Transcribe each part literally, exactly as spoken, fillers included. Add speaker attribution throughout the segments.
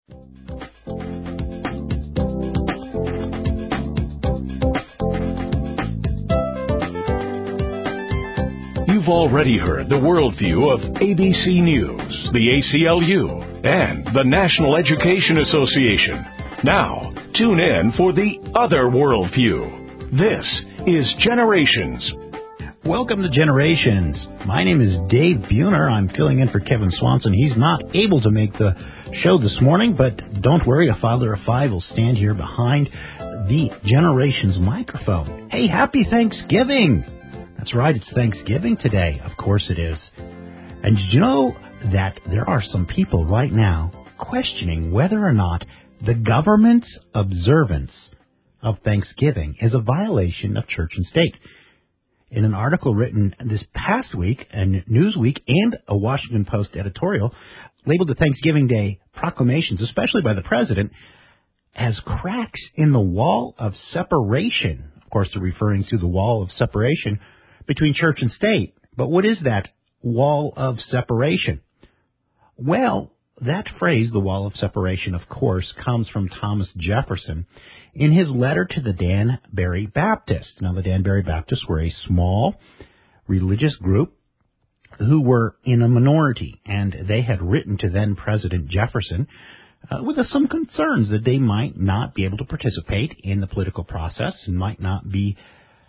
Speaker 1: You've already heard the worldview of A B C News, the A C L U, and the National Education Association. Now, tune in for the other worldview. This is Generations.
Speaker 2: Welcome to Generations. My name is Dave Buhner. I'm filling in for Kevin Swanson. He's not able to make the show this morning, but don't worry, a father of five will stand here behind the Generations microphone. Hey, happy Thanksgiving! That's right, it's Thanksgiving today. Of course it is. And did you know that there are some people right now questioning whether or not the government's observance of Thanksgiving is a violation of church and state? In an article written this past week, in Newsweek and a Washington Post editorial, labeled the Thanksgiving Day proclamations, especially by the president, as cracks in the wall of separation. Of course, they're referring to the wall of separation between church and state. But what is that wall of separation? Well, that phrase, the wall of separation, of course, comes from Thomas Jefferson in his letter to the Danbury Baptists. Now, the Danbury Baptists were a small religious group who were in a minority, and they had written to then President Jefferson uh, with some concerns that they might not be able to participate in the political process and might not be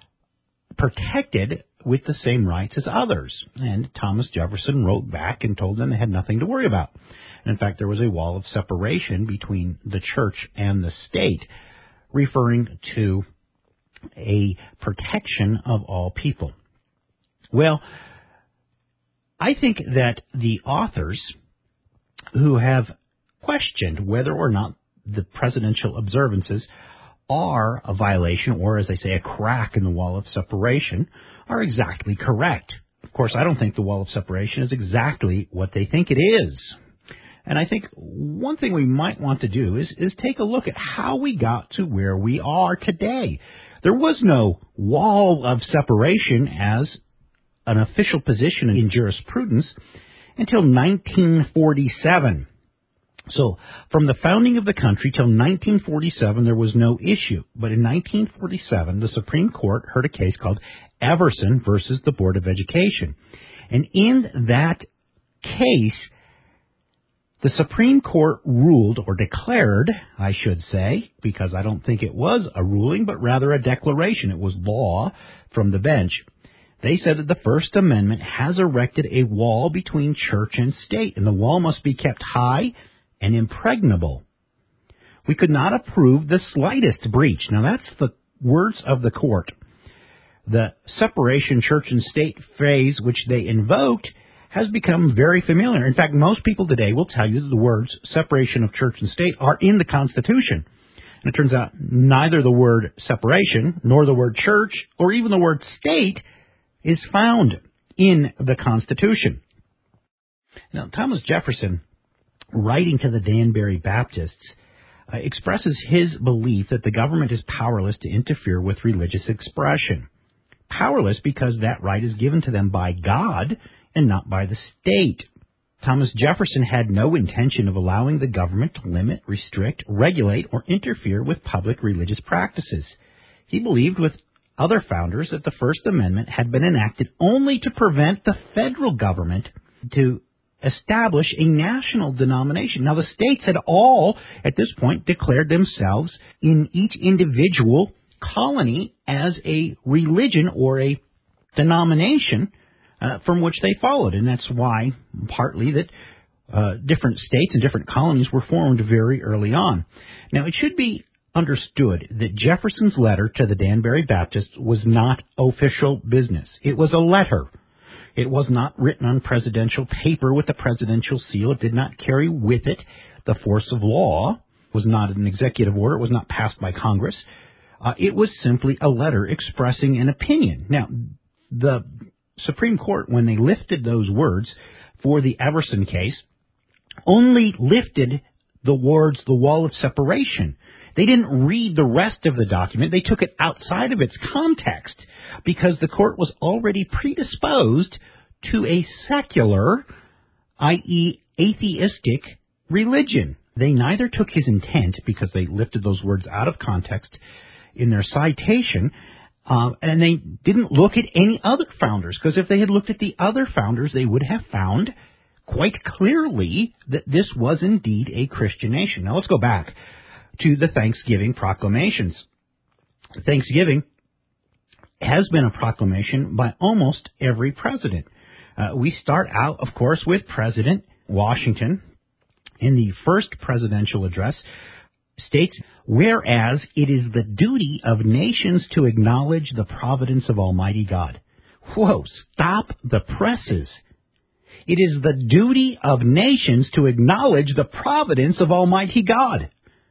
Speaker 2: protected with the same rights as others. And Thomas Jefferson wrote back and told them they had nothing to worry about. And in fact, there was a wall of separation between the church and the state, referring to a protection of all people. Well, I think that the authors who have questioned whether or not the presidential observances are a violation, or as they say, a crack in the wall of separation, are exactly correct. Of course, I don't think the wall of separation is exactly what they think it is. And I think one thing we might want to do is, is take a look at how we got to where we are today. There was no wall of separation as an official position in jurisprudence until nineteen forty-seven. So from the founding of the country till nineteen forty-seven, there was no issue. But in nineteen forty-seven, the Supreme Court heard a case called Everson versus the Board of Education. And in that case, the Supreme Court ruled, or declared, I should say, because I don't think it was a ruling, but rather a declaration. It was law from the bench. They said that the First Amendment has erected a wall between church and state, and the wall must be kept high and impregnable. We could not approve the slightest breach. Now, that's the words of the court. The separation church and state phrase which they invoked has become very familiar. In fact, most people today will tell you that the words separation of church and state are in the Constitution. And it turns out neither the word separation, nor the word church, or even the word state is found in the Constitution. Now, Thomas Jefferson, writing to the Danbury Baptists, uh, expresses his belief that the government is powerless to interfere with religious expression. Powerless because that right is given to them by God and not by the state. Thomas Jefferson had no intention of allowing the government to limit, restrict, regulate, or interfere with public religious practices. He believed with other founders that the First Amendment had been enacted only to prevent the federal government to establish a national denomination. Now, the states had all, at this point, declared themselves in each individual colony as a religion or a denomination uh, from which they followed. And that's why, partly, that uh, different states and different colonies were formed very early on. Now, it should be understood that Jefferson's letter to the Danbury Baptists was not official business. It was a letter. It was not written on presidential paper with the presidential seal. It did not carry with it the force of law. It was not an executive order. It was not passed by Congress. Uh, it was simply a letter expressing an opinion. Now, the Supreme Court, when they lifted those words for the Everson case, only lifted the words, the wall of separation. They didn't read the rest of the document. They took it outside of its context because the court was already predisposed to a secular, that is atheistic, religion. They neither took his intent, because they lifted those words out of context in their citation, uh, and they didn't look at any other founders, because if they had looked at the other founders, they would have found quite clearly that this was indeed a Christian nation. Now let's go back to the Thanksgiving proclamations. Thanksgiving has been a proclamation by almost every president. Uh, we start out, of course, with President Washington. In the first presidential address, states, whereas it is the duty of nations to acknowledge the providence of Almighty God. Whoa, stop the presses. It is the duty of nations to acknowledge the providence of Almighty God.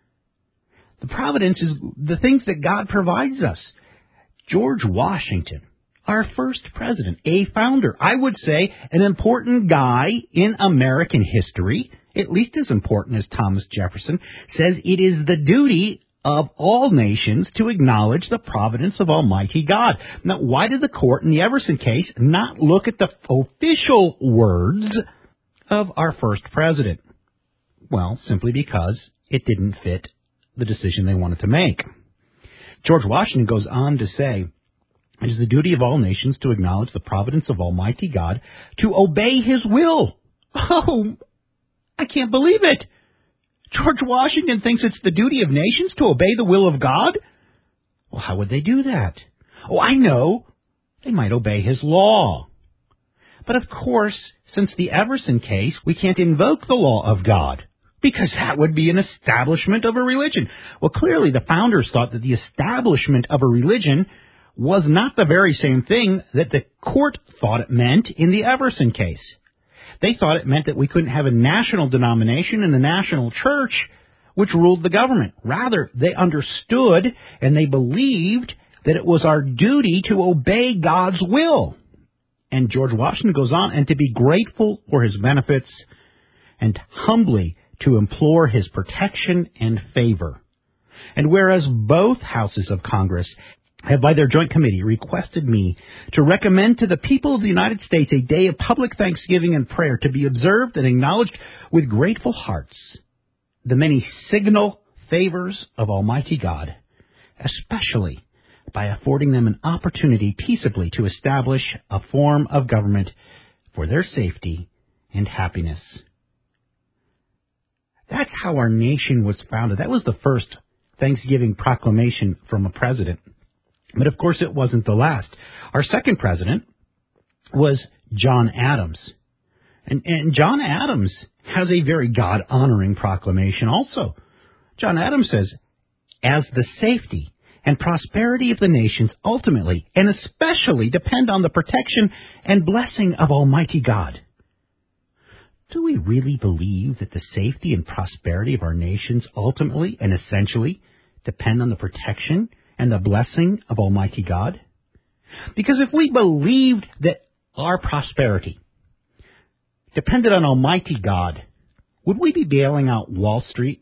Speaker 2: The providence is the things that God provides us. George Washington, our first president, a founder, I would say an important guy in American history, at least as important as Thomas Jefferson, says it is the duty of all nations to acknowledge the providence of Almighty God. Now, why did the court in the Everson case not look at the official words of our first president? Well, simply because it didn't fit the decision they wanted to make. George Washington goes on to say, it is the duty of all nations to acknowledge the providence of Almighty God, to obey His will. Oh, I can't believe it. George Washington thinks it's the duty of nations to obey the will of God? Well, how would they do that? Oh, I know. They might obey His law. But of course, since the Everson case, we can't invoke the law of God, because that would be an establishment of a religion. Well, clearly the founders thought that the establishment of a religion was not the very same thing that the court thought it meant in the Everson case. They thought it meant that we couldn't have a national denomination and a national church which ruled the government. Rather, they understood and they believed that it was our duty to obey God's will. And George Washington goes on, and to be grateful for His benefits and humbly to implore His protection and favor. And whereas both houses of Congress have by their joint committee requested me to recommend to the people of the United States a day of public thanksgiving and prayer to be observed and acknowledged with grateful hearts, the many signal favors of Almighty God, especially by affording them an opportunity peaceably to establish a form of government for their safety and happiness. That's how our nation was founded. That was the first Thanksgiving proclamation from a president. But of course, it wasn't the last. Our second president was John Adams. And, and John Adams has a very God-honoring proclamation also. John Adams says, as the safety and prosperity of the nations ultimately and especially depend on the protection and blessing of Almighty God. Do we really believe that the safety and prosperity of our nations ultimately and essentially depend on the protection and the blessing of Almighty God? Because if we believed that our prosperity depended on Almighty God, would we be bailing out Wall Street?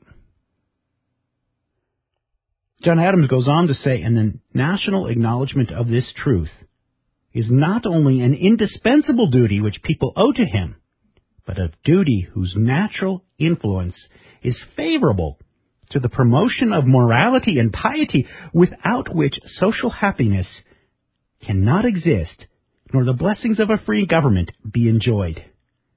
Speaker 2: John Adams goes on to say, and the national acknowledgement of this truth is not only an indispensable duty which people owe to him, but a duty whose natural influence is favorable to the promotion of morality and piety, without which social happiness cannot exist, nor the blessings of a free government be enjoyed.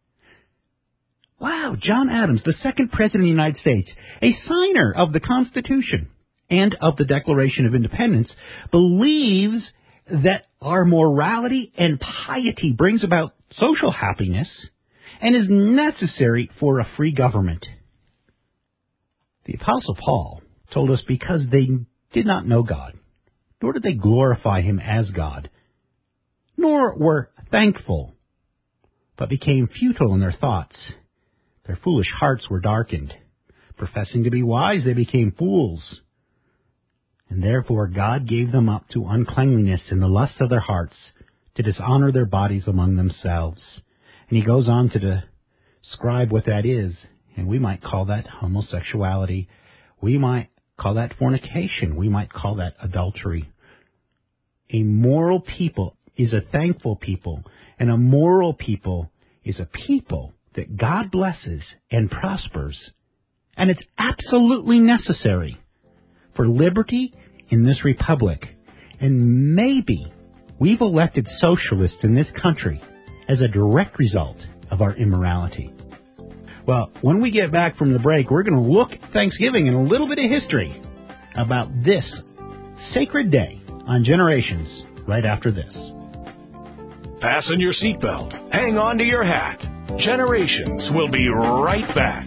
Speaker 2: Wow, John Adams, the second President of the United States, a signer of the Constitution and of the Declaration of Independence, believes that our morality and piety brings about social happiness and is necessary for a free government. The Apostle Paul told us because they did not know God, nor did they glorify Him as God, nor were thankful, but became futile in their thoughts. Their foolish hearts were darkened. Professing to be wise, they became fools. And therefore God gave them up to uncleanliness in the lust of their hearts, to dishonor their bodies among themselves. And he goes on to describe what that is. And we might call that homosexuality. We might call that fornication. We might call that adultery. A moral people is a thankful people. And a moral people is a people that God blesses and prospers And it's absolutely necessary for liberty in this republic. And maybe we've elected socialists in this country as a direct result of our immorality. Well, when we get back from the break, we're going to look at Thanksgiving and a little bit of history about this sacred day on Generations right after this.
Speaker 1: Fasten your seatbelt. Hang on to your hat. Generations will be right back.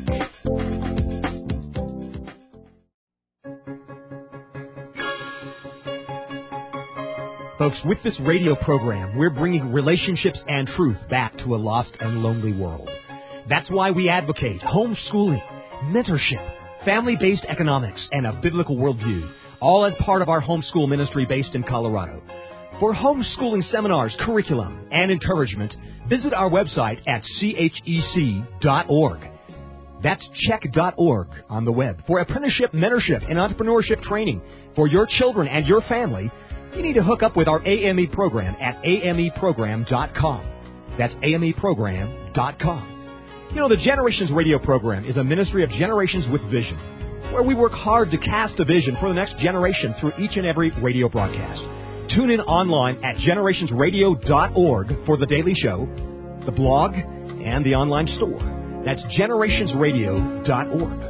Speaker 3: Folks, with this radio program, we're bringing relationships and truth back to a lost and lonely world. That's why we advocate homeschooling, mentorship, family-based economics, and a biblical worldview, all as part of our homeschool ministry based in Colorado. For homeschooling seminars, curriculum, and encouragement, visit our website at C H E C dot org. That's check dot org on the web. For apprenticeship, mentorship, and entrepreneurship training for your children and your family, you need to hook up with our A M E program at A M E program dot com. That's A M E program dot com. You know, the Generations radio program is a ministry of Generations with Vision, where we work hard to cast a vision for the next generation through each and every radio broadcast. Tune in online at generations radio dot org for the daily show, the blog, and the online store. That's generations radio dot org.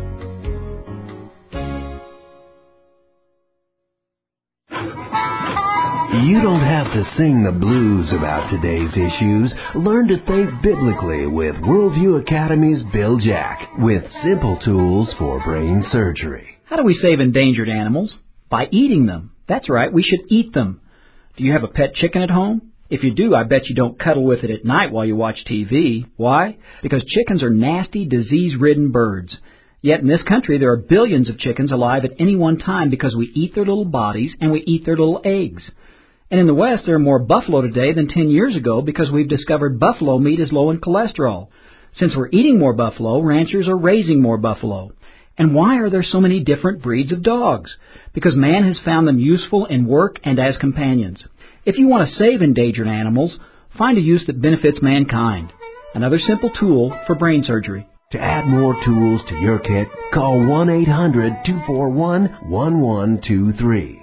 Speaker 4: You don't have to sing the blues about today's issues. Learn to think biblically with Worldview Academy's Bill Jack with simple tools for brain surgery.
Speaker 5: How do we save endangered animals? By eating them. That's right, we should eat them. Do you have a pet chicken at home? If you do, I bet you don't cuddle with it at night while you watch T V. Why? Because chickens are nasty, disease-ridden birds. Yet in this country, there are billions of chickens alive at any one time because we eat their little bodies and we eat their little eggs. And in the West, there are more buffalo today than ten years ago because we've discovered buffalo meat is low in cholesterol. Since we're eating more buffalo, ranchers are raising more buffalo. And why are there so many different breeds of dogs? Because man has found them useful in work and as companions. If you want to save endangered animals, find a use that benefits mankind. Another simple tool for brain surgery.
Speaker 4: To add more tools to your kit, call one eight hundred two four one one one two three.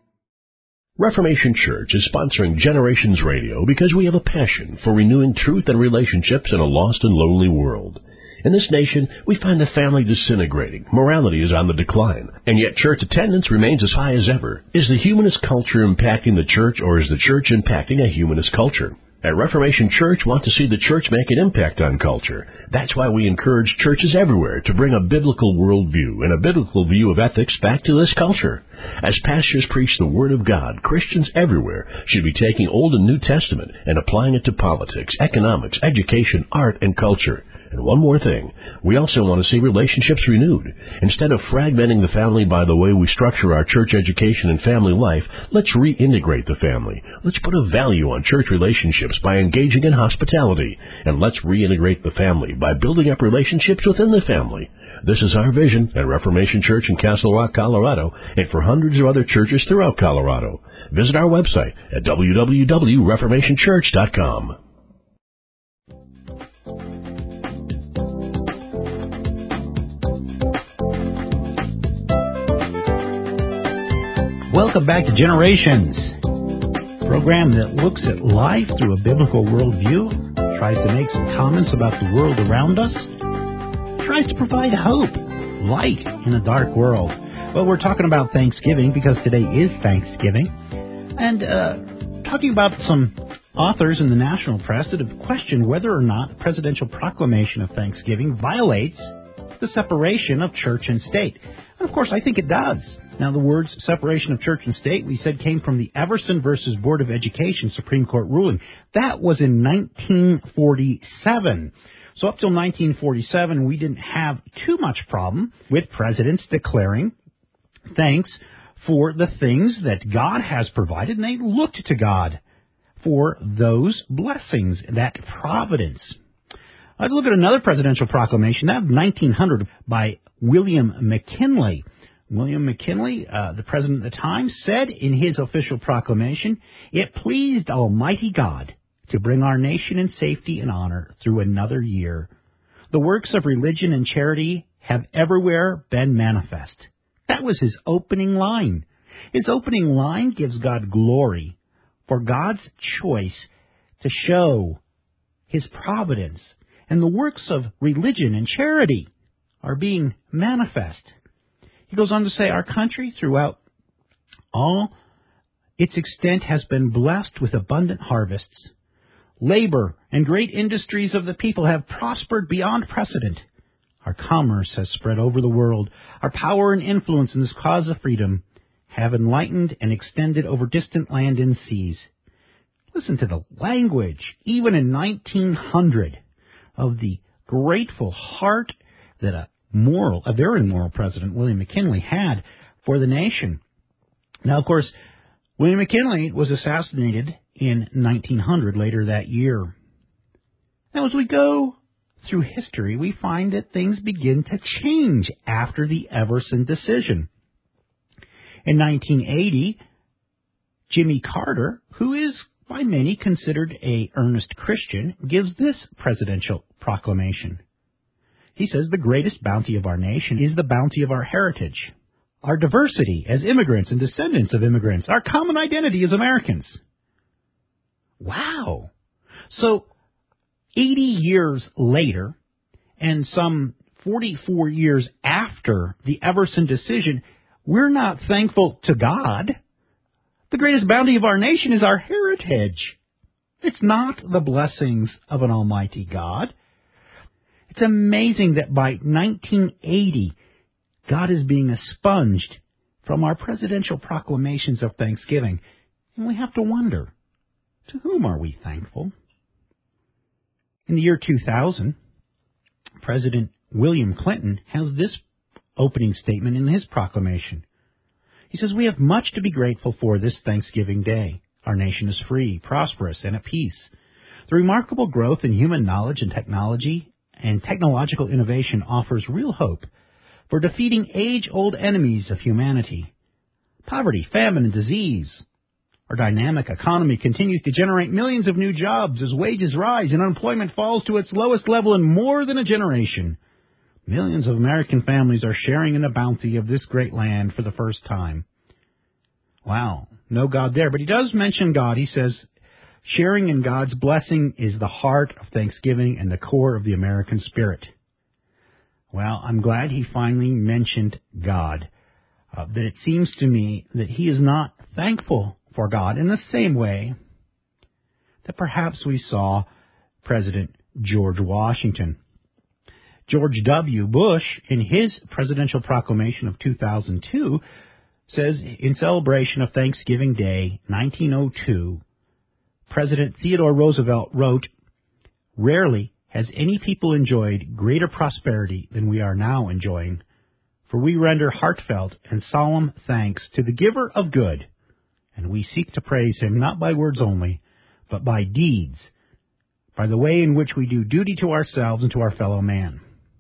Speaker 6: Reformation Church is sponsoring Generations Radio because we have a passion for renewing truth and relationships in a lost and lonely world. In this nation, we find the family disintegrating, morality is on the decline, and yet church attendance remains as high as ever. Is the humanist culture impacting the church, or is the church impacting a humanist culture? At Reformation Church, want to see the church make an impact on culture. That's why we encourage churches everywhere to bring a biblical worldview and a biblical view of ethics back to this culture. As pastors preach the Word of God, Christians everywhere should be taking Old and New Testament and applying it to politics, economics, education, art, and culture. And one more thing, we also want to see relationships renewed. Instead of fragmenting the family by the way we structure our church education and family life, let's reintegrate the family. Let's put a value on church relationships by engaging in hospitality. And let's reintegrate the family by building up relationships within the family. This is our vision at Reformation Church in Castle Rock, Colorado, and for hundreds of other churches throughout Colorado. Visit our website at w w w dot reformation church dot com.
Speaker 2: Welcome back to Generations, a program that looks at life through a biblical worldview, tries to make some comments about the world around us, tries to provide hope, light in a dark world. Well, we're talking about Thanksgiving because today is Thanksgiving, and uh, talking about some authors in the national press that have questioned whether or not the presidential proclamation of Thanksgiving violates the separation of church and state. And of course, I think it does. Now, the words separation of church and state, we said, came from the Everson versus Board of Education Supreme Court ruling. That was in nineteen forty-seven. So up till nineteen forty-seven, we didn't have too much problem with presidents declaring thanks for the things that God has provided, and they looked to God for those blessings, that providence. Let's look at another presidential proclamation, that of nineteen hundred by William McKinley. William McKinley, uh, the president at the time, said in his official proclamation, "It pleased Almighty God to bring our nation in safety and honor through another year. The works of religion and charity have everywhere been manifest. That was his opening line. His opening line gives God glory for God's choice to show his providence, and the works of religion and charity are being manifest. He goes on to say, our country throughout all its extent has been blessed with abundant harvests. Labor and great industries of the people have prospered beyond precedent. Our commerce has spread over the world. Our power and influence in this cause of freedom have enlightened and extended over distant land and seas. Listen to the language, even in nineteen hundred, of the grateful heart that a moral, a very moral president, William McKinley, had for the nation. Now, of course, William McKinley was assassinated in nineteen hundred, later that year. Now, as we go through history, we find that things begin to change after the Everson decision. In nineteen eighty, Jimmy Carter, who is by many considered a earnest Christian, gives this presidential proclamation. He says, the greatest bounty of our nation is the bounty of our heritage, our diversity as immigrants and descendants of immigrants, our common identity as Americans. Wow. So, eighty years later, and some forty-four years after the Everson decision, we're not thankful to God. The greatest bounty of our nation is our heritage. It's not the blessings of an almighty God. It's amazing that by nineteen eighty, God is being expunged from our presidential proclamations of thanksgiving. And we have to wonder, to whom are we thankful? In the year two thousand, President William Clinton has this opening statement in his proclamation. He says, we have much to be grateful for this Thanksgiving Day. Our nation is free, prosperous, and at peace. The remarkable growth in human knowledge and technology and technological innovation offers real hope for defeating age-old enemies of humanity. Poverty, famine, and disease. Our dynamic economy continues to generate millions of new jobs as wages rise and unemployment falls to its lowest level in more than a generation. Millions of American families are sharing in the bounty of this great land for the first time. Wow, no God there. But he does mention God. He says, sharing in God's blessing is the heart of Thanksgiving and the core of the American spirit. Well, I'm glad he finally mentioned God. Uh, but it seems to me that he is not thankful for God in the same way that perhaps we saw President George Washington. George W. Bush, in his presidential proclamation of two thousand two, says, in celebration of Thanksgiving Day, nineteen oh two, President Theodore Roosevelt wrote, rarely has any people enjoyed greater prosperity than we are now enjoying, for we render heartfelt and solemn thanks to the giver of good, and we seek to praise him not by words only, but by deeds, by the way in which we do duty to ourselves and to our fellow man.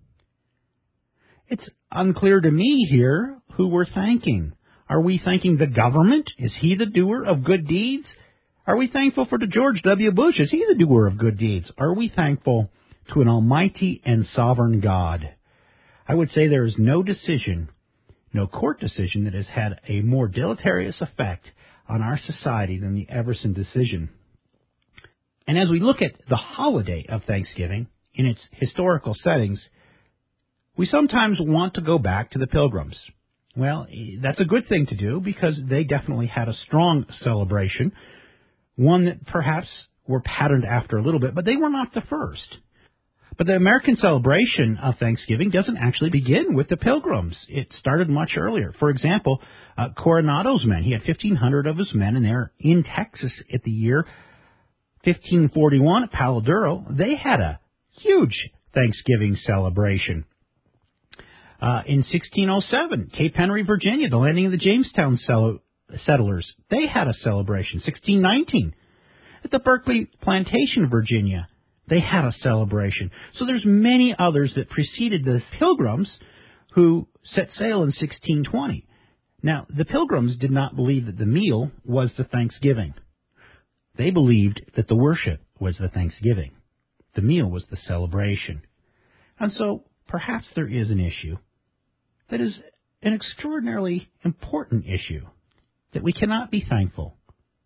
Speaker 2: It's unclear to me here who we're thanking. Are we thanking the government? Is he the doer of good deeds? Are we thankful for George W. Bush? Is he the doer of good deeds? Are we thankful to an almighty and sovereign God? I would say there is no decision, no court decision that has had a more deleterious effect on our society than the Everson decision. And as we look at the holiday of Thanksgiving in its historical settings, we sometimes want to go back to the Pilgrims. Well, that's a good thing to do because they definitely had a strong celebration, one that perhaps were patterned after a little bit, but they were not the first. But the American celebration of Thanksgiving doesn't actually begin with the Pilgrims. It started much earlier. For example, uh, Coronado's men, he had fifteen hundred of his men, and they're in Texas at the year fifteen forty-one at Palo Duro. They had a huge Thanksgiving celebration. Uh, in sixteen oh seven, Cape Henry, Virginia, the landing of the Jamestown sell- settlers, they had a celebration. sixteen nineteen, at the Berkeley Plantation, Virginia, they had a celebration. So there's many others that preceded the Pilgrims who set sail in sixteen twenty. Now, the Pilgrims did not believe that the meal was the Thanksgiving. They believed that the worship was the Thanksgiving. The meal was the celebration. And so perhaps there is an issue that is an extraordinarily important issue, that we cannot be thankful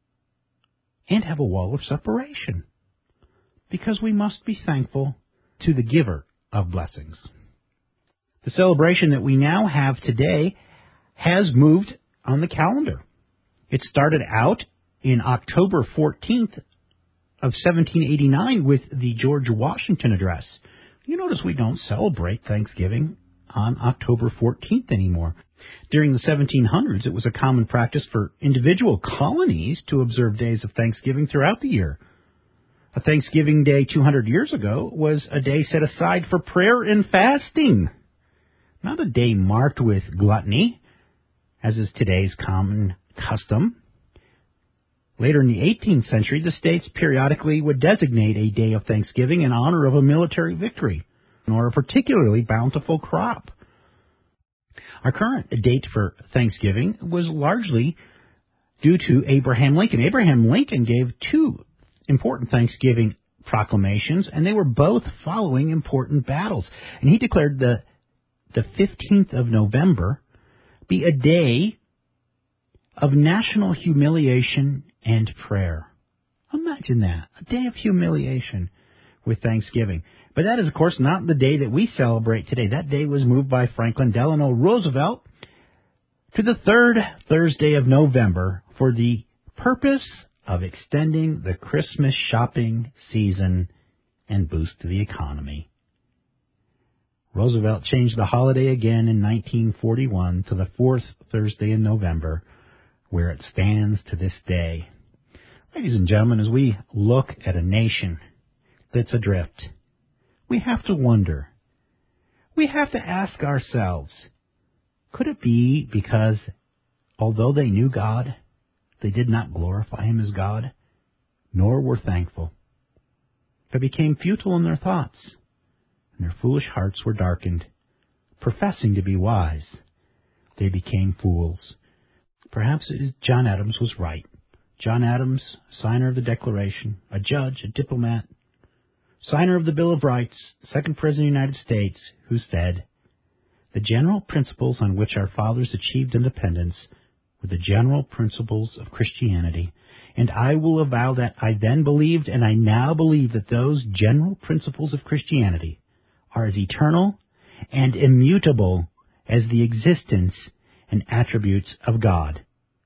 Speaker 2: and have a wall of separation, because we must be thankful to the giver of blessings. The celebration that we now have today has moved on the calendar. It started out in October fourteenth of seventeen eighty-nine with the George Washington Address. You notice we don't celebrate Thanksgiving on October fourteenth anymore. During the seventeen hundreds, it was a common practice for individual colonies to observe days of Thanksgiving throughout the year. A Thanksgiving Day two hundred years ago was a day set aside for prayer and fasting, not a day marked with gluttony, as is today's common custom. Later in the eighteenth century, the states periodically would designate a day of Thanksgiving in honor of a military victory or a particularly bountiful crop. Our current date for Thanksgiving was largely due to Abraham Lincoln. Abraham Lincoln gave two important Thanksgiving proclamations, and they were both following important battles. And he declared the the fifteenth of November be a day of national humiliation and prayer. Imagine that, a day of humiliation with Thanksgiving. But that is, of course, not the day that we celebrate today. That day was moved by Franklin Delano Roosevelt to the third Thursday of November for the purpose of extending the Christmas shopping season and boost the economy. Roosevelt changed the holiday again in nineteen forty-one to the fourth Thursday in November, where it stands to this day. Ladies and gentlemen, as we look at a nation that's adrift, we have to wonder, we have to ask ourselves, could it be because although they knew God, they did not glorify Him as God, nor were thankful? They became futile in their thoughts, and their foolish hearts were darkened. Professing to be wise, they became fools. Perhaps John Adams was right. John Adams, signer of the Declaration, a judge, a diplomat, signer of the Bill of Rights, second President of the United States, who said, "The general principles on which our fathers achieved independence were the general principles of Christianity, and I will avow that I then believed and I now believe that those general principles of Christianity are as eternal and immutable as the existence and attributes of God."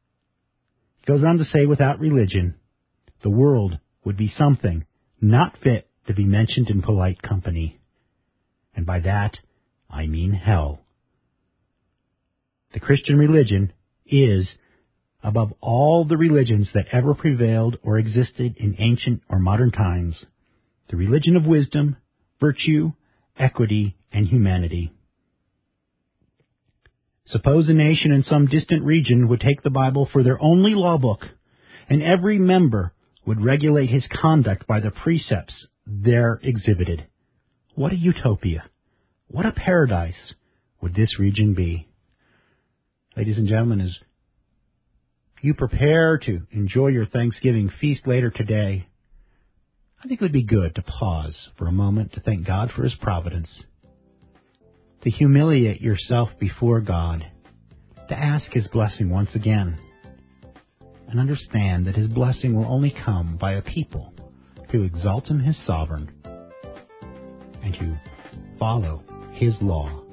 Speaker 2: He goes on to say, without religion, the world would be something not fit to be mentioned in polite company. And by that, I mean hell. The Christian religion is, above all the religions that ever prevailed or existed in ancient or modern times, the religion of wisdom, virtue, equity, and humanity. Suppose a nation in some distant region would take the Bible for their only law book, and every member would regulate his conduct by the precepts there exhibited. What a utopia, what a paradise would this region be. Ladies and gentlemen, as you prepare to enjoy your Thanksgiving feast later today, I think it would be good to pause for a moment to thank God for His providence, to humiliate yourself before God, to ask His blessing once again, and understand that His blessing will only come by a people who exalt Him as sovereign and who follow His law.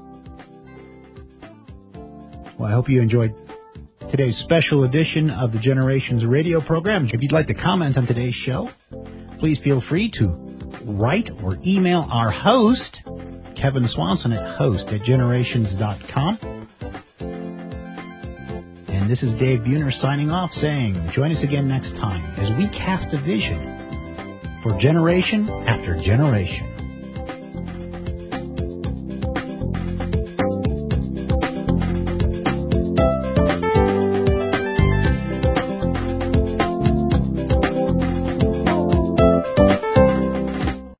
Speaker 2: Well, I hope you enjoyed today's special edition of the Generations radio program. If you'd like to comment on today's show, please feel free to write or email our host, Kevin Swanson, at host at generations dot com. And this is Dave Buhner signing off, saying, join us again next time as we cast a vision for generation after generation.